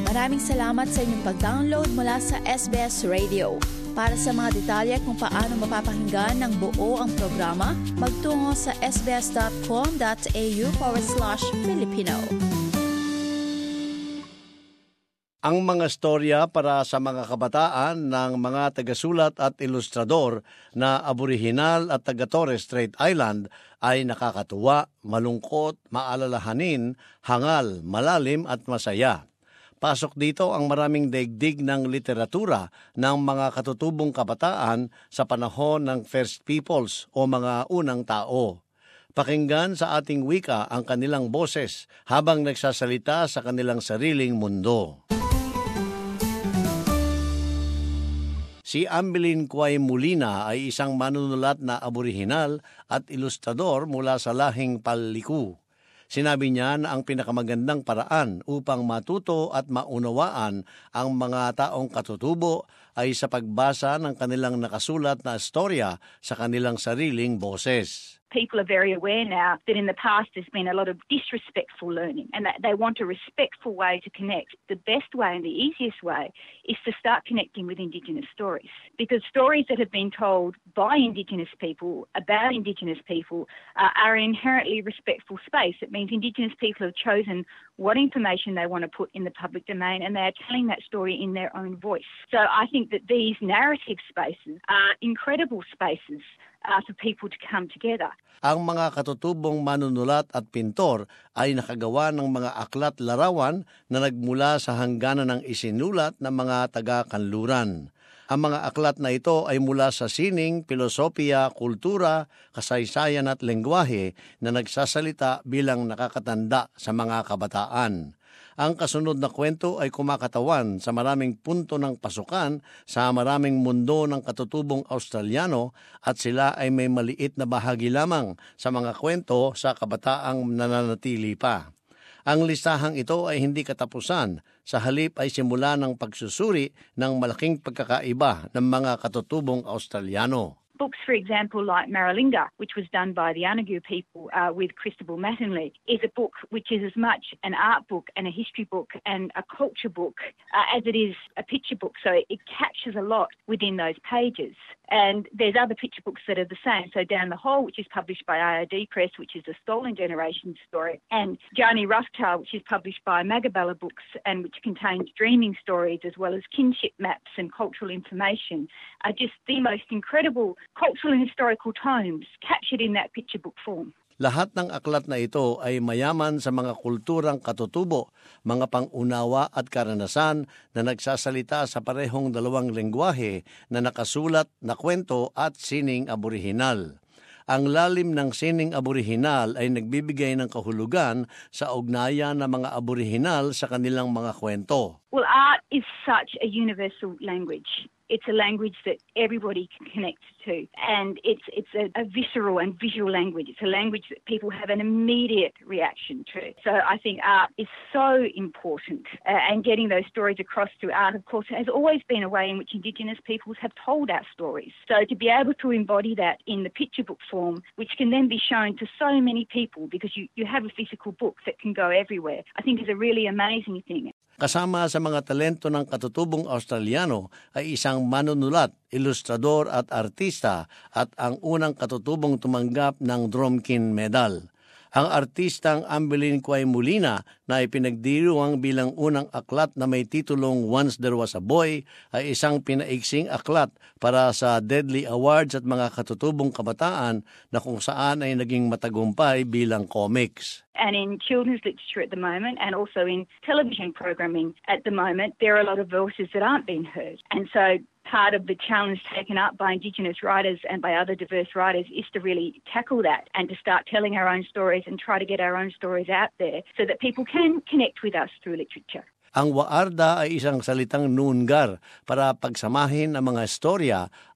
Maraming salamat sa inyong pag-download mula sa SBS Radio. Para sa mga detalye kung paano mapapakinggan ng buo ang programa, magtungo sa sbs.com.au/Filipino. Ang mga storya para sa mga kabataan ng mga tagasulat at ilustrador na Aboriginal at taga Torres Strait Island ay nakakatuwa, malungkot, maalalahanin, hangal, malalim at masaya. Pasok dito ang maraming daigdig ng literatura ng mga katutubong kabataan sa panahon ng First Peoples o mga unang tao. Pakinggan sa ating wika ang kanilang boses habang nagsasalita sa kanilang sariling mundo. Si Ambelin Quay Molina ay isang manunulat na Aboriginal at ilustrador mula sa lahing Paliku. Sinabi niya na ang pinakamagandang paraan upang matuto at maunawaan ang mga taong katutubo ay sa pagbasa ng kanilang nakasulat na istorya sa kanilang sariling boses. People are very aware now that in the past there's been a lot of disrespectful learning and that they want a respectful way to connect. The best way and the easiest way is to start connecting with Indigenous stories, because stories that have been told by Indigenous people about Indigenous people are an inherently respectful space. It means Indigenous people have chosen what information they want to put in the public domain and they are telling that story in their own voice. So I think that these narrative spaces are incredible spaces for people to come together. Ang mga katutubong manunulat at pintor ay nakagawa ng mga aklat-larawan na nagmula sa hangganan ng isinulat ng mga taga-kanluran. Ang mga aklat na ito ay mula sa sining, filosofiya, kultura, kasaysayan at lengguwahe na nagsasalita bilang nakakatanda sa mga kabataan. Ang kasunod na kwento ay kumakatawan sa maraming punto ng pasukan sa maraming mundo ng katutubong Australiano at sila ay may maliit na bahagi lamang sa mga kwento sa kabataang nananatili pa. Ang listahang ito ay hindi katapusan, sa halip ay simula ng pagsusuri ng malaking pagkakaiba ng mga katutubong Australiano. Books, for example, like Maralinga, which was done by the Anagu people with Christabel Mattingly, is a book which is as much an art book and a history book and a culture book as it is a picture book. So it captures a lot within those pages. And there's other picture books that are the same. So Down the Hole, which is published by IOD Press, which is a Stolen Generation story, and Johnny Roughtale, which is published by Magabala Books and which contains dreaming stories as well as kinship maps and cultural information, are just the most incredible cultural and historical tomes captured in that picture book form. Lahat ng aklat na ito ay mayaman sa mga kulturang katutubo, mga pangunawa at karanasan na nagsasalita sa parehong dalawang lengguwahe na nakasulat na kwento at sining Aboriginal. Ang lalim ng sining Aboriginal ay nagbibigay ng kahulugan sa ugnayan ng mga Aboriginal sa kanilang mga kwento. Well, art is such a universal language. It's a language that everybody can connect to, and it's a visceral and visual language. It's a language that people have an immediate reaction to. So I think art is so important, and getting those stories across through art, of course, has always been a way in which Indigenous peoples have told our stories. So to be able to embody that in the picture book form, which can then be shown to so many people, because you have a physical book that can go everywhere, I think is a really amazing thing. Kasama sa mga talento ng katutubong Australiano ay isang manunulat, ilustrador at artista at ang unang katutubong tumanggap ng Dromkin Medal. Ang artistang Ambelin Quay Molina na ipinagdiriwang bilang unang aklat na may titulong Once There Was a Boy ay isang pinaiksing aklat para sa Deadly Awards at mga katutubong kabataan na kung saan ay naging matagumpay bilang comics. And in children's literature at the moment, and also in television programming at the moment, there are a lot of voices that aren't being heard. And so part of the challenge taken up by Indigenous writers and by other diverse writers is to really tackle that and to start telling our own stories and try to get our own stories out there so that people can connect with us through literature. Ang Waarda ay isang salitang Noongar para pagsamahin ang mga istorya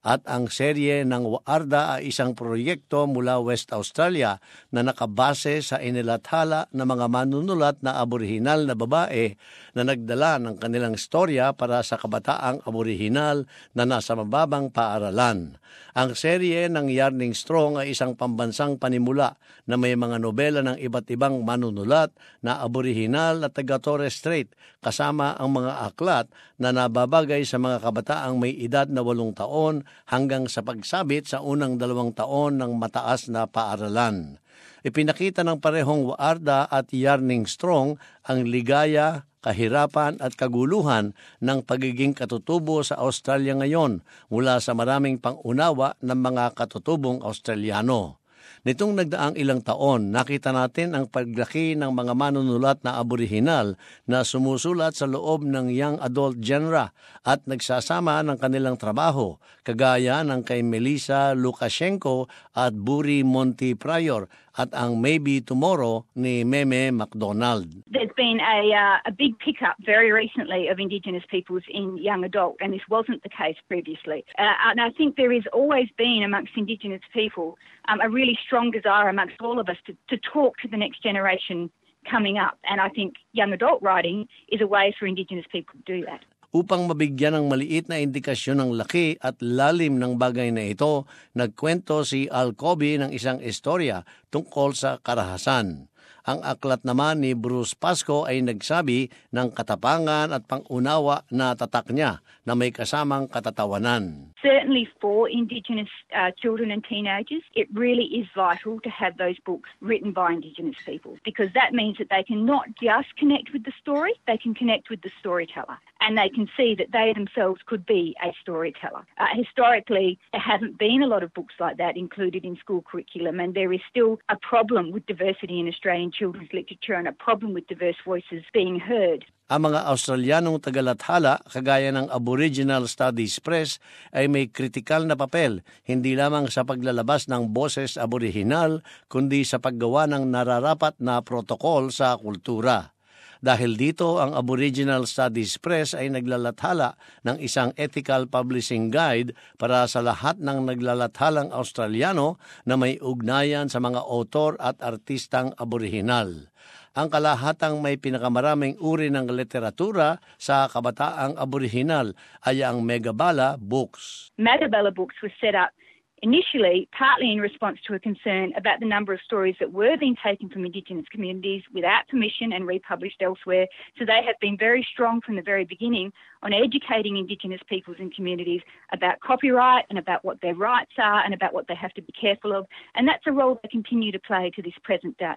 At ang serye ng Waarda ay isang proyekto mula West Australia na nakabase sa inilathala ng mga manunulat na aborihinal na babae na nagdala ng kanilang istorya para sa kabataang aborihinal na nasa mababang paaralan. Ang serye ng Yarning Strong ay isang pambansang panimula na may mga nobela ng iba't ibang manunulat na aborihinal na taga Torres Strait kasama ang mga aklat na nababagay sa mga kabataang may edad na 8 taon hanggang sa pagsabit sa unang 2 taon ng mataas na paaralan. Ipinakita ng parehong Waarda at Yarning Strong ang ligaya, kahirapan at kaguluhan ng pagiging katutubo sa Australia ngayon mula sa maraming pangunawa ng mga katutubong Australiano. Nitong nagdaang ilang taon, nakita natin ang paglaki ng mga manunulat na aborihinal na sumusulat sa loob ng young adult genre at nagsasama ng kanilang trabaho, kagaya ng kay Melissa Lukashenko at Buri Monty Pryor at ang Maybe Tomorrow ni Meme MacDonald. There's been a big pickup very recently of Indigenous peoples in young adult, and this wasn't the case previously. And I think there has always been amongst Indigenous people a really strong desire amongst all of us to talk to the next generation coming up. And I think young adult writing is a way for Indigenous people to do that. Upang mabigyan ng maliit na indikasyon ng laki at lalim ng bagay na ito, nagkwento si Al Kobe ng isang istorya tungkol sa karahasan. Ang aklat naman ni Bruce Pasco ay nagsabi ng katapangan at pangunawa na tatak niya na may kasamang katatawanan. Certainly for Indigenous children and teenagers, it really is vital to have those books written by Indigenous people, because that means that they can not just connect with the story, they can connect with the storyteller, and they can see that they themselves could be a storyteller. Historically, there hasn't been a lot of books like that included in school curriculum, and there is still a problem with diversity in Australian children's literature and a problem with diverse voices being heard. Ang mga Australianong tagalathala, kagaya ng Aboriginal Studies Press, ay may kritikal na papel, hindi lamang sa paglalabas ng boses aborihinal, kundi sa paggawa ng nararapat na protokol sa kultura. Dahil dito, ang Aboriginal Studies Press ay naglalathala ng isang ethical publishing guide para sa lahat ng naglalathalang Australiano na may ugnayan sa mga autor at artistang aborihinal. Ang kalahatang may pinakamaraming uri ng literatura sa kabataang aborihinal ay ang Megabala Books. Megabala Books was set up initially partly in response to a concern about the number of stories that were being taken from Indigenous communities without permission and republished elsewhere. So they have been very strong from the very beginning on educating Indigenous peoples and communities about copyright and about what their rights are and about what they have to be careful of. And that's a role they continue to play to this present day.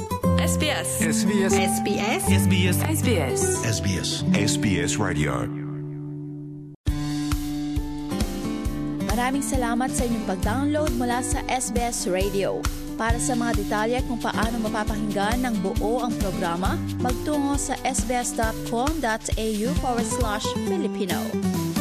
SBS. SBS. SBS. SBS. SBS. SBS. SBS Radio. Maraming salamat sa inyong pag-download mula sa SBS Radio. Para sa mga detalye kung paano mapapakinggan ng buo ang programa, magtungo sa sbs.com.au/Filipino.